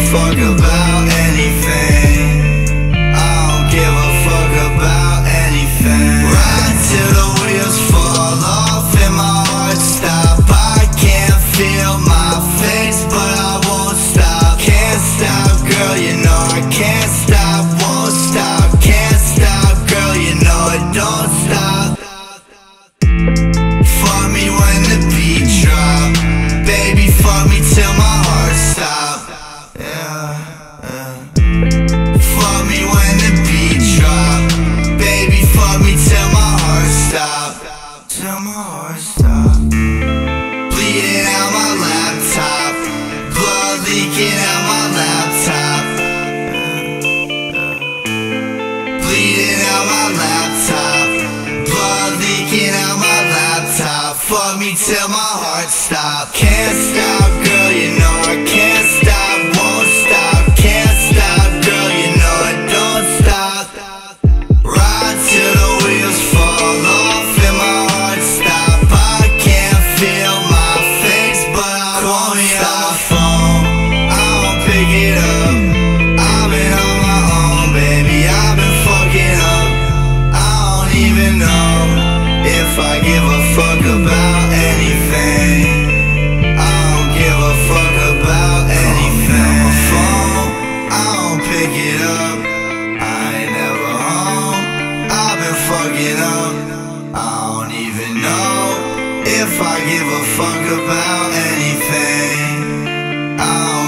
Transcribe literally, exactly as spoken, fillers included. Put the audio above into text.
fuck about anything. I don't give a fuck about anything. Ride till the wheels fall off and my heart stop. I can't feel my face, but I won't stop. Can't stop, girl, you know I can't stop. Won't stop, can't stop, girl, you know it don't stop. Fuck me when the beat drop, baby, fuck me till my heart stop. Yeah, yeah. Fuck me when the beat drop, baby, fuck me till my heart stop. Till my heart stop. Bleeding out my laptop, blood leaking out my laptop. Bleeding out my laptop, blood leaking out my laptop. Fuck me till my heart stop. Can't stop, girl, you know I can't stop. Won't stop, can't stop, girl, you know it don't stop. Ride till the wheels fall off and my heart stop. I can't feel my face, but I won't stop. My phone, I won't pick it up. I've been on my own, baby, I've been fucking up. I don't even know if I give a fuck about anything. I don't give a fuck about anything. My phone, I don't pick it up. I ain't never home, I've been fucking up. I don't even know if I give a fuck about anything. I don't